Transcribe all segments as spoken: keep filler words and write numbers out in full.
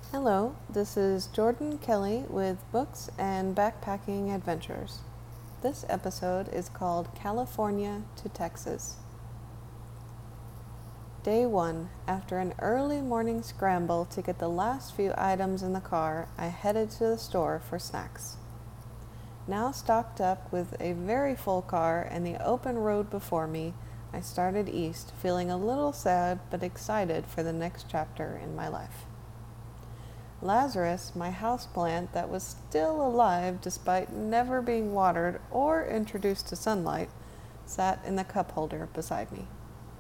Hello, this is Jordan Kelly with Books and Backpacking Adventures. This episode is called California to Texas. Day one. After an early morning scramble to get the last few items in the car, I headed to the store for snacks. Now stocked up with a very full car and the open road before me, I started east, feeling a little sad but excited for the next chapter in my life. Lazarus, my houseplant that was still alive despite never being watered or introduced to sunlight, sat in the cup holder beside me.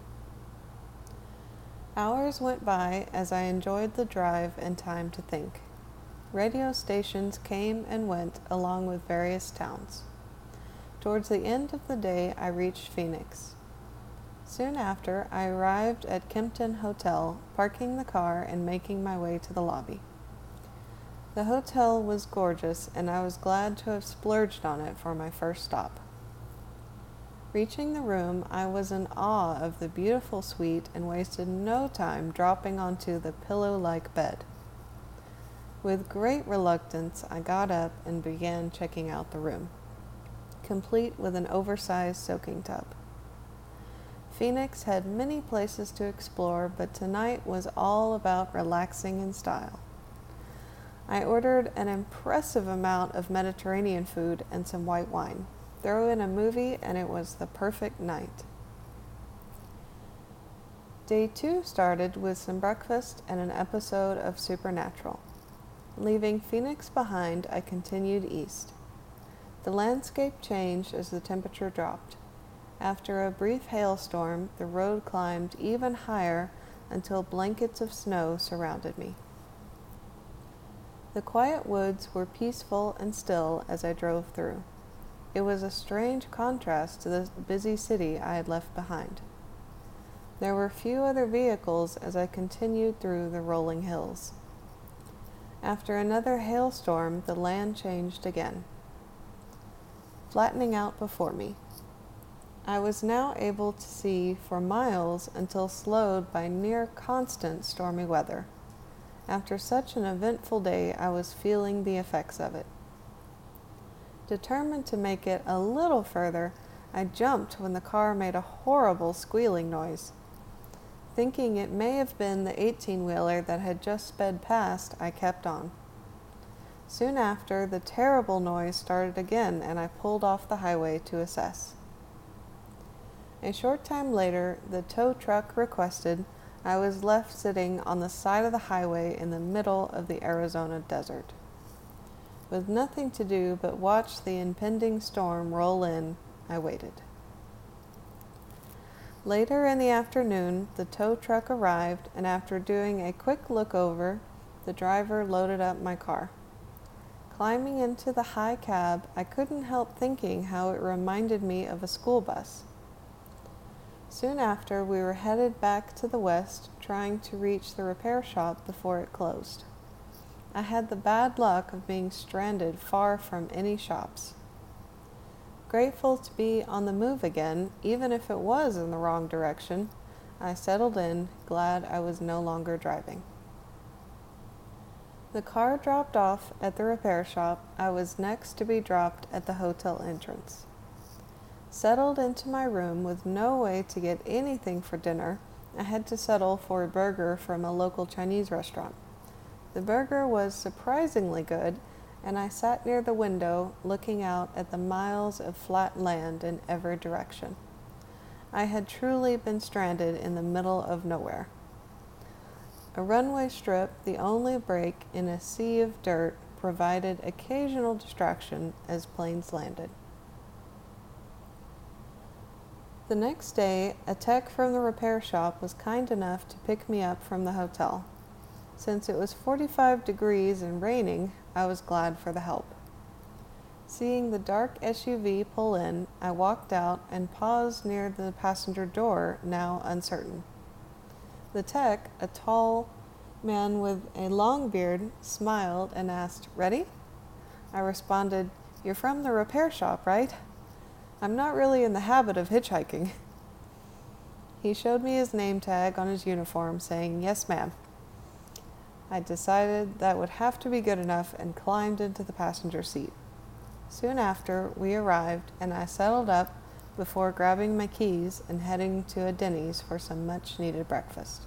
Hours went by as I enjoyed the drive and time to think. Radio stations came and went along with various towns. Towards the end of the day, I reached Phoenix. Soon after, I arrived at Kimpton Hotel, parking the car and making my way to the lobby. The hotel was gorgeous, and I was glad to have splurged on it for my first stop. Reaching the room, I was in awe of the beautiful suite and wasted no time dropping onto the pillow-like bed. With great reluctance, I got up and began checking out the room, complete with an oversized soaking tub. Phoenix had many places to explore, but tonight was all about relaxing in style. I ordered an impressive amount of Mediterranean food and some white wine. Throw in a movie and it was the perfect night. Day two started with some breakfast and an episode of Supernatural. Leaving Phoenix behind, I continued east. The landscape changed as the temperature dropped. After a brief hailstorm, the road climbed even higher until blankets of snow surrounded me. The quiet woods were peaceful and still as I drove through. It was a strange contrast to the busy city I had left behind. There were few other vehicles as I continued through the rolling hills. After another hailstorm, the land changed again, flattening out before me. I was now able to see for miles until slowed by near constant stormy weather. After such an eventful day, I was feeling the effects of it. Determined to make it a little further, I jumped when the car made a horrible squealing noise. Thinking it may have been the eighteen-wheeler that had just sped past, I kept on. Soon after, the terrible noise started again, and I pulled off the highway to assess. A short time later, the tow truck requested I was left sitting on the side of the highway in the middle of the Arizona desert. With nothing to do but watch the impending storm roll in, I waited. Later in the afternoon, the tow truck arrived, and after doing a quick look over, the driver loaded up my car. Climbing into the high cab, I couldn't help thinking how it reminded me of a school bus. Soon after, we were headed back to the west, trying to reach the repair shop before it closed. I had the bad luck of being stranded far from any shops. Grateful to be on the move again, even if it was in the wrong direction, I settled in, glad I was no longer driving. The car dropped off at the repair shop. I was next to be dropped at the hotel entrance. Settled into my room with no way to get anything for dinner, I had to settle for a burger from a local Chinese restaurant. The burger was surprisingly good, and I sat near the window looking out at the miles of flat land in every direction. I had truly been stranded in the middle of nowhere. A runway strip, the only break in a sea of dirt, provided occasional distraction as planes landed. The next day, a tech from the repair shop was kind enough to pick me up from the hotel. Since it was forty-five degrees and raining, I was glad for the help. Seeing the dark S U V pull in, I walked out and paused near the passenger door, now uncertain. The tech, a tall man with a long beard, smiled and asked, "Ready?" I responded, "You're from the repair shop, right? I'm not really in the habit of hitchhiking." He showed me his name tag on his uniform, saying, "Yes, ma'am." I decided that would have to be good enough and climbed into the passenger seat. Soon after, we arrived and I settled up before grabbing my keys and heading to a Denny's for some much-needed breakfast.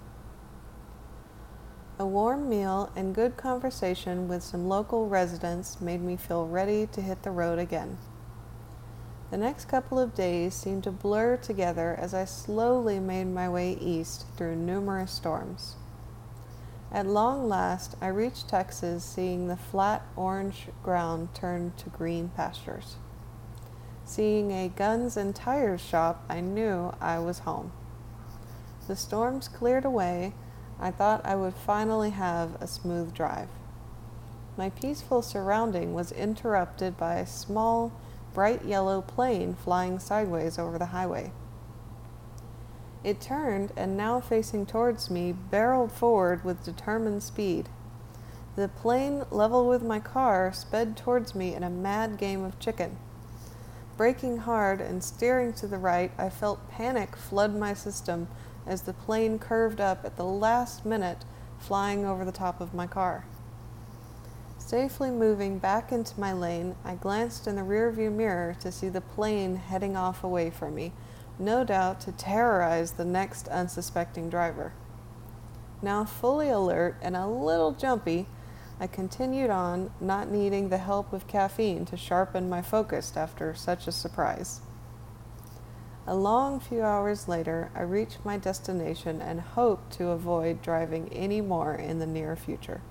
A warm meal and good conversation with some local residents made me feel ready to hit the road again. The next couple of days seemed to blur together as I slowly made my way east through numerous storms. At long last, I reached Texas, seeing the flat orange ground turn to green pastures. Seeing a guns and tires shop, I knew I was home. The storms cleared away. I thought I would finally have a smooth drive. My peaceful surrounding was interrupted by a small, bright yellow plane flying sideways over the highway. It turned and, now facing towards me, barreled forward with determined speed. The plane, level with my car, sped towards me in a mad game of chicken. Braking hard and steering to the right, I felt panic flood my system as the plane curved up at the last minute, flying over the top of my car. Safely moving back into my lane, I glanced in the rearview mirror to see the plane heading off away from me, no doubt to terrorize the next unsuspecting driver. Now fully alert and a little jumpy, I continued on, not needing the help of caffeine to sharpen my focus after such a surprise. A long few hours later, I reached my destination and hoped to avoid driving any more in the near future.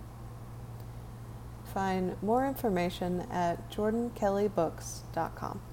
Find more information at jordan kelly books dot com.